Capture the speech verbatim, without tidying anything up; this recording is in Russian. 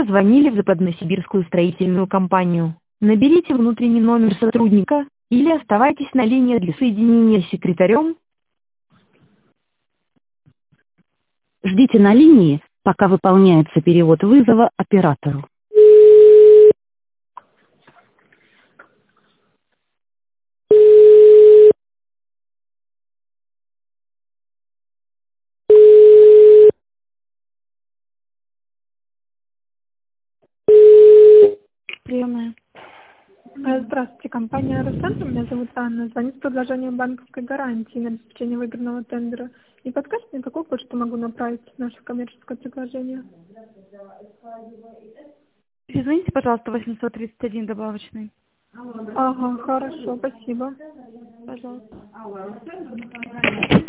Звонили в Западносибирскую строительную компанию. Наберите внутренний номер сотрудника или оставайтесь на линии для соединения с секретарем. Ждите на линии, пока выполняется перевод вызова оператору. Приемная. Э, Здравствуйте, компания «Росцентр». Меня зовут Анна. Звонит с предложением банковской гарантии на обеспечение выигранного тендера. Не подскажете, на какую почту могу направить наше коммерческое предложение? Извините, пожалуйста, восемьсот тридцать один добавочный. Ага, хорошо, спасибо. Пожалуйста.